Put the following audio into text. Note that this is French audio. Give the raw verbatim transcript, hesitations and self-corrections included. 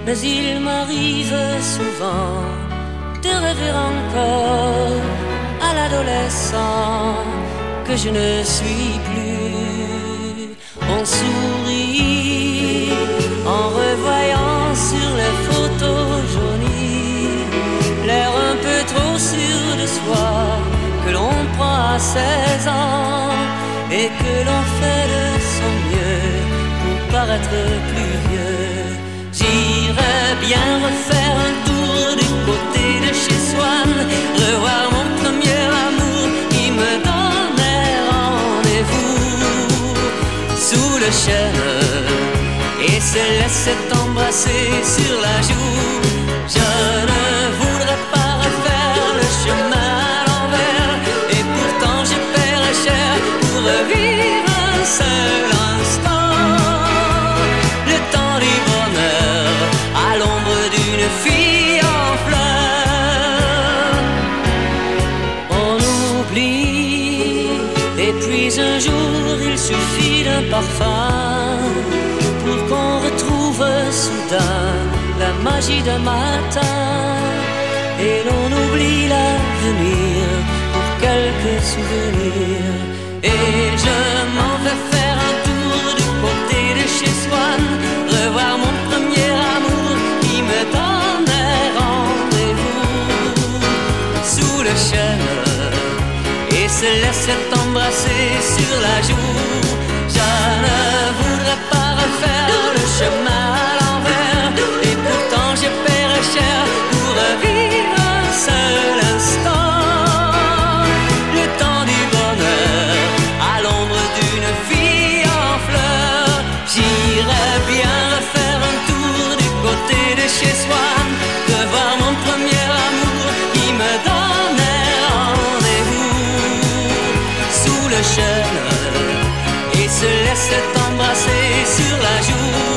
Mais il m'arrive souvent de rêver encore à l'adolescent que je ne suis plus. On sourit en revoyant sur les photos jaunies l'air un peu trop sûr de soi que l'on prend à seize ans et que l'on fait de son mieux pour paraître plus vieux. J'irais bien refaire un tour du côté de chez Swann, revoir mon premier amour qui me donnait rendez-vous sous le chêne et se laissait embrasser sur la joue. Je ne voudrais pas refaire le chemin à l'envers, et pourtant je paierais cher pour revivre un seul instant. Le temps du bonheur à l'ombre d'une fille en fleurs. On oublie, et puis un jour il suffit d'un parfum pour qu'on retrouve soudain la magie d'un matin. Et l'on oublie l'avenir pour quelques souvenirs. Et je m'en vais faire un tour du côté de chez Swann, revoir mon premier amour qui me donnait rendez-vous sous le chêne et se laissait embrasser sur la joue. Je ne voudrais pas refaire le chemin à l'envers, et pourtant je paierais cher pour revivre un seul instant. Le temps du bonheur à l'ombre d'une fille en fleurs. J'irais bien refaire un tour du côté de chez Swann, revoir mon premier amour qui me donnait rendez-vous sous le chêne et se laissait embrasser sur la joue.